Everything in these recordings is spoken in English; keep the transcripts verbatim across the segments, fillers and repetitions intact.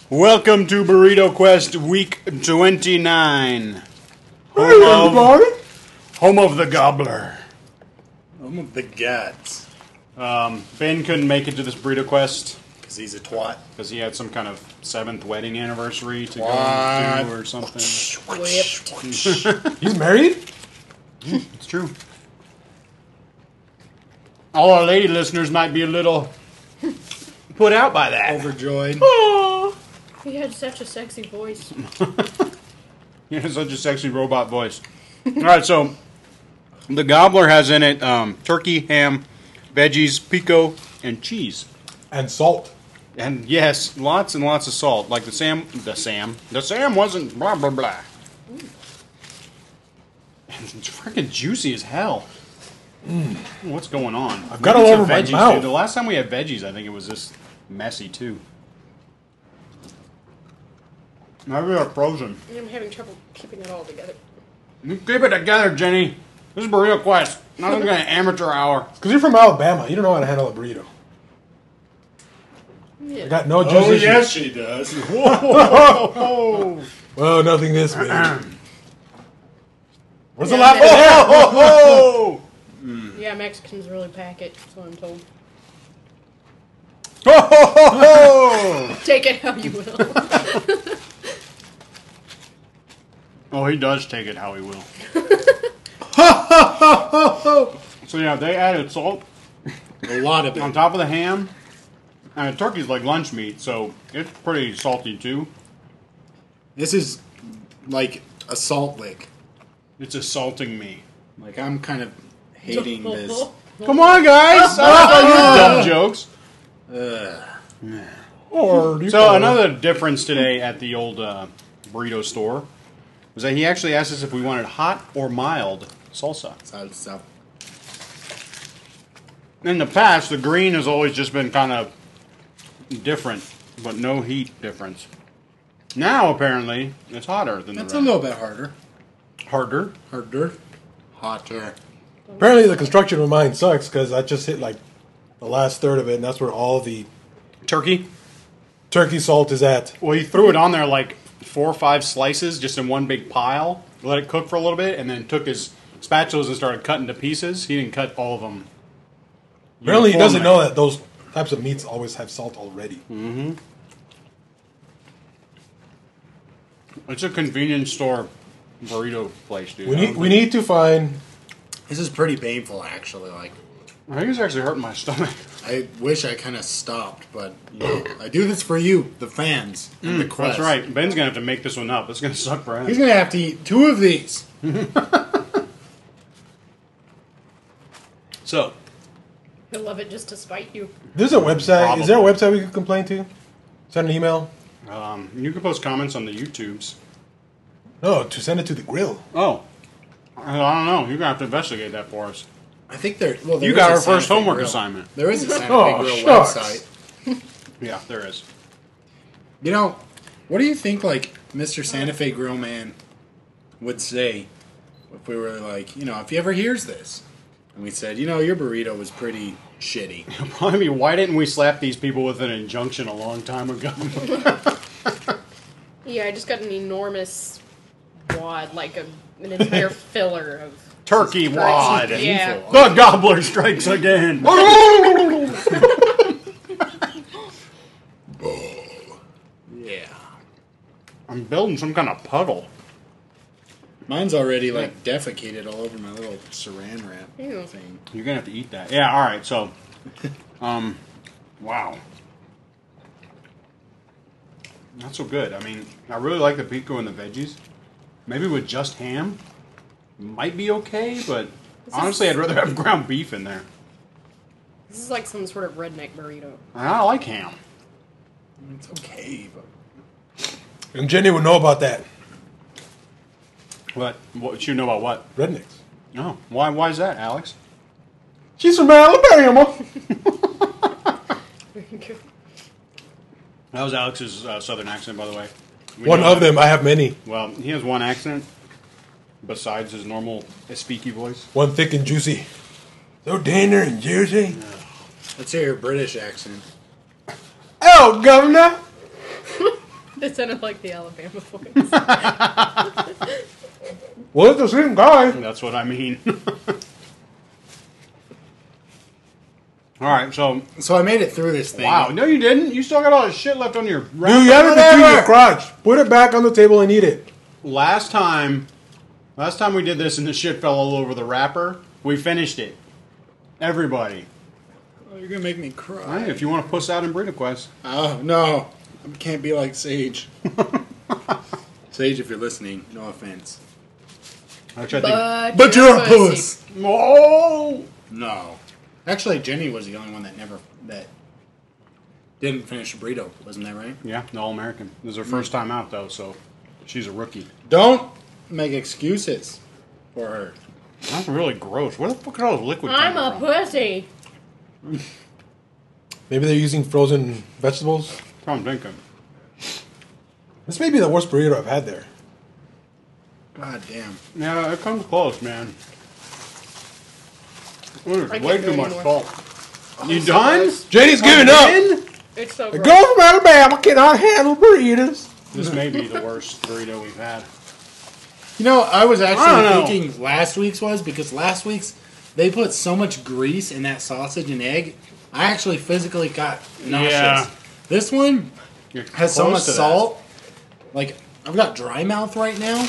Welcome to Burrito Quest Week twenty-nine. Home Hey, of, everybody. home of the Gobbler. Home of the guts. Um, Ben couldn't make it to this Burrito Quest Because he's a twat. because he had some kind of seventh wedding anniversary to What? go to or something. Whipped. He's married? It's true. All our lady listeners might be a little put out by that. Overjoyed. Oh, he had such a sexy voice. He has such a sexy robot voice. All right, so the Gobbler has in it um, turkey, ham, veggies, pico, and cheese. And salt. And yes, lots and lots of salt. Like the Sam, the Sam, the Sam wasn't blah blah blah. And it's freaking juicy as hell. Mm. What's going on? I've got Maybe all some over my veggies, mouth. too. The last time we had veggies, I think it was this messy too. Maybe they're frozen. I'm having trouble keeping it all together. You keep it together, Jenny. This is Burrito Quest. Not some kind of amateur hour. Because you're from Alabama. You don't know how to handle a burrito. Yeah. I got no juice Oh, issues. yes, she does. Whoa! Well, nothing this big. Where's the Yeah, lap? man. Oh! Yeah, Mexicans really pack it, that's what I'm told. Oh! Take it how you will. Oh, he does take it how he will. So yeah, they added salt A lot of on it. top of the ham. And the turkey's like lunch meat, so it's pretty salty too. This is like a salt lick. It's assaulting me. Like, I'm kind of hating this. Come on, guys! I dumb jokes. Ugh. Or do you So call it- another difference today at the old uh, burrito store was that he actually asked us if we wanted hot or mild salsa. Salsa. In the past, the green has always just been kind of different, but no heat difference. Now, apparently, it's hotter than That's the a red. little bit harder. Harder. Harder. Hotter. Apparently the construction of mine sucks because I just hit like the last third of it, and that's where all the Turkey. turkey salt is at. Well, he threw it on there like four or five slices just in one big pile, let it cook for a little bit, and then took his spatulas and started cutting to pieces. He didn't cut all of them. Apparently he doesn't know uniformly. that those types of meats always have salt already. It's a convenience store burrito place, dude. We I need don't we think- need to find. This is pretty painful, actually. Like, I think it's actually hurting my stomach. I wish I kind of stopped, but you know, I do this for you, the fans, and the quest. That's right. Ben's gonna have to make this one up. It's gonna suck for him. He's gonna have to eat two of these. So, He'll love it just to spite you. There's a website. Is there a Probably. website we could complain to? Send an email. um, you can post comments on the YouTubes. No, to send it to the grill. Oh, I I don't know. You're gonna have to investigate that for us. I think there. Well, there You is got a our Santa first Fe homework Grill. assignment. There is a Santa Oh, Fe Grill shucks. website. Yeah, there is. You know, what do you think, like, Mister Santa Fe Grill Man would say if we were like, you know, if he ever hears this, and we said, you know, your burrito was pretty shitty. Probably be, why didn't we slap these people with an injunction a long time ago? Yeah, I just got an enormous wad, like a, an entire filler of Turkey wad. Yeah. The Gobbler strikes again. Yeah. I'm building some kind of puddle. Mine's already, like, defecated all over my little saran wrap Ew. thing. You're gonna have to eat that. Yeah. All right. So, um, wow. Not so good. I mean, I really like the pico and the veggies. Maybe with just ham, might be okay. But honestly, I'd rather have ground beef in there. This is like some sort of redneck burrito. And I like ham. It's okay, but And Jenny would know about that. But what you know about what? Rednecks. No. Why? Why is that, Alex? She's from Alabama. That was Alex's uh, southern accent, by the way. We One know of that. them. I have many. Well, he has one accent besides his normal speaky voice. One thick and juicy. So tender and juicy. let's hear your British accent. Oh, governor. It sounded like the Alabama voice. Well, it's the same guy. That's what I mean. All right, so So I made it through this thing. wow, no, you didn't. You still got all this shit left on your. Dude, you have it between Whatever. your crotch. Put it back on the table and eat it. Last time, last time we did this and the shit fell all over the wrapper, we finished it. Everybody. Oh, you're gonna make me All cry. right, if you want to puss out in Burrito Quest. Oh no, I can't be like Sage. Sage, if you're listening, no offense. Actually, I think. But, But you're a puss. Oh! No, actually, Jenny was the only one that never that didn't finish a burrito. Wasn't that right? Yeah, the All American. This is her first time out, though, so she's a rookie. Don't make excuses for her. That's really gross. Where the fuck are all those liquid I'm coming a from? pussy. Maybe they're using frozen vegetables. That's what I'm thinking. This may be the worst burrito I've had there. God damn. Yeah, it comes close, man. There's I way can't do too it much anymore. salt. You done? J D's giving up. Again? It's so The gross. girl from Alabama cannot handle burritos. This may be the worst burrito we've had. You know, I was I actually don't know. thinking last week's was because last week's they put so much grease in that sausage and egg. I actually physically got nauseous. Yeah. This one You're has so close much to that. salt. Like I've got dry mouth right now.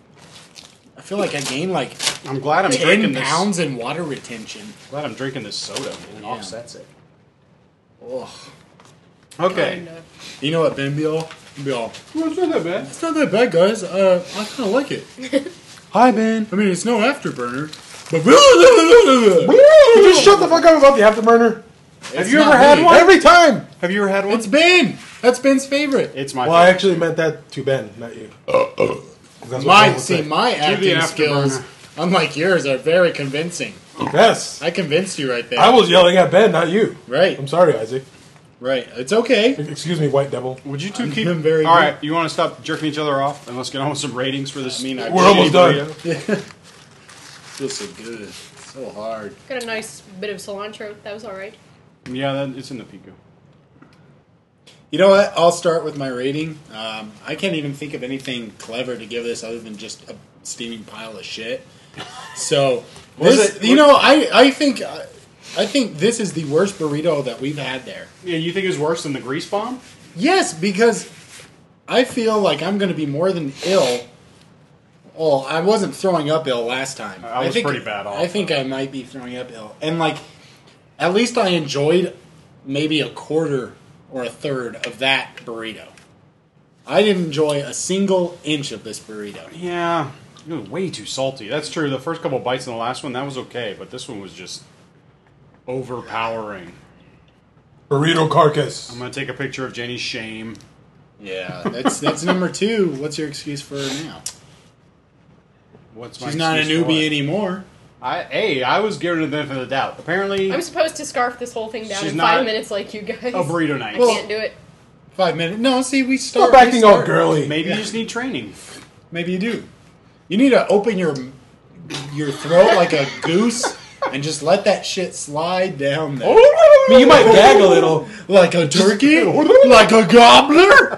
I feel like I gained like I'm glad I'm drinking ten this. pounds in water retention. Glad I'm drinking this soda. It Yeah. offsets it. Ugh. Okay. Kinda. You know what, Ben Bill? Bill. Well, it's not that bad. It's not that bad, guys. Uh, I kind of like it. Hi, Ben. I mean, it's no afterburner, but You just shut the fuck up about the afterburner. Have you ever had me. one? Every time. Have you ever had one? It's Ben. That's Ben's favorite. It's my Well, I favorite. actually meant that to Ben, not you. That's what My Ben would see, say. my Give the acting skills, afterburner. unlike yours, are very convincing. Yes. I convinced you right there. I was yelling at Ben, not you. right, I'm sorry, Isaac. right. It's okay. Excuse me, white devil. Would you two I'm keep? doing very All good. right, you want to stop jerking each other off and let's get on with some ratings for this. I mean, I We're almost done. burrito? Feels so good, so hard. Got a nice bit of cilantro. That was all right. Yeah, that, it's in the pico. You know what? I'll start with my rating. Um, I can't even think of anything clever to give this other than just a steaming pile of shit. So, Was this, it- you know, I I think I think this is the worst burrito that we've had there. Yeah, you think it's worse than the grease bomb? Yes, because I feel like I'm going to be more than ill. Well, I wasn't throwing up ill last time. I was think, pretty bad off, I think I might be throwing up ill. And, like, at least I enjoyed maybe a quarter or a third of that burrito. I didn't enjoy a single inch of this burrito. Yeah, it was way too salty. That's true. The first couple bites in the last one, that was okay, but this one was just overpowering. Burrito carcass. I'm gonna take a picture of Jenny's shame. Yeah, that's that's number two. What's your excuse for her now? What's my She's not a excuse for newbie what? anymore. I, hey, I was giving her the benefit of the doubt. Apparently, I'm supposed to scarf this whole thing down She's in not five minutes like you guys. a burrito night. I Well- can't do it. Five minutes. No, see, we start. Stop we acting all start- girly. Maybe Yeah. you just need training. Maybe you do. You need to open your your throat like a goose and just let that shit slide down there. I mean, you might gag a little. Like a turkey? Like a gobbler?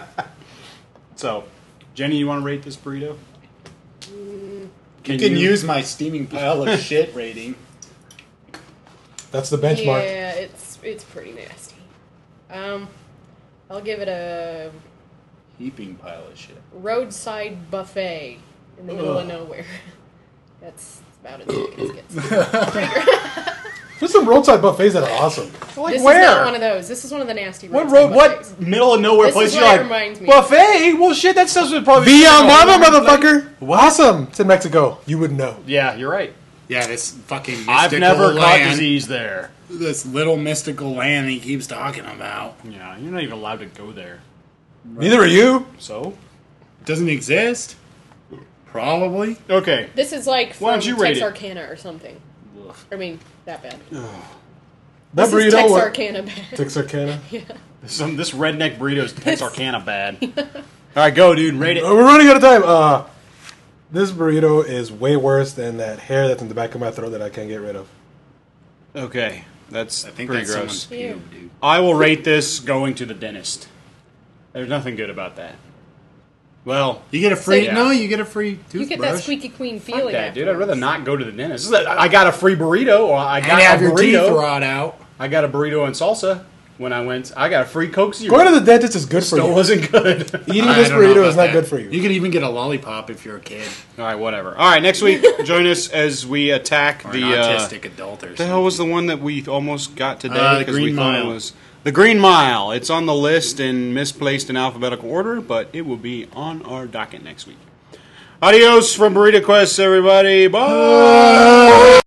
So, Jenny, you want to rate this burrito? You can use my steaming pile of shit rating. That's the benchmark. Yeah, it's it's pretty nasty. Um, I'll give it a Heaping pile of shit. roadside buffet in the middle of nowhere. That's about as good as it gets. There's some roadside buffets that are awesome. Like This where? is not one of those. This is one of the nasty What roadside road? What buffets. middle of nowhere This place? is You're what it like reminds me. buffet? Well, shit, that stuff would probably Via be Mama, like a- motherfucker. Awesome. It's in Mexico. You would know. Yeah, you're right. Yeah, this fucking mystical I've never caught land. disease there. This little mystical land he keeps talking about. Yeah, you're not even allowed to go there. Neither are you. So, Doesn't exist? Probably. okay. This is like Why from don't you rate it? Texarkana or something. I mean, that bad. That This is burrito. what- Texarkana bad. Texarkana. Some this redneck burrito is Texarkana bad. All right, go, dude. Rate it. Uh, We're running out of time. Uh, this burrito is way worse than that hair that's in the back of my throat that I can't get rid of. Okay, that's I think pretty that's gross. someone's pube, dude. I will rate this going to the dentist. There's nothing good about that. Well, You get a free. Yeah. No, you get a free You toothbrush. get that squeaky clean fuck feeling. that, dude. I'd afterwards. rather not go to the dentist. This is a- I got a free burrito, or I And got have a your teeth burrito. rot out. I got a burrito and salsa when I went. I got a free Coke Zero. Going to the dentist is good for Still you. wasn't good. Eating I this don't know burrito about is not that. good for you. You could even get a lollipop if you're a kid All right, whatever. All right, next week, join us as we attack or the. an Uh, autistic adult or the something. hell was the one that we almost got today? Uh, the because Green we thought Mile. it was the Green Mile. It's on the list and misplaced in alphabetical order, but it will be on our docket next week. Adios from Burrito Quest, everybody. Bye.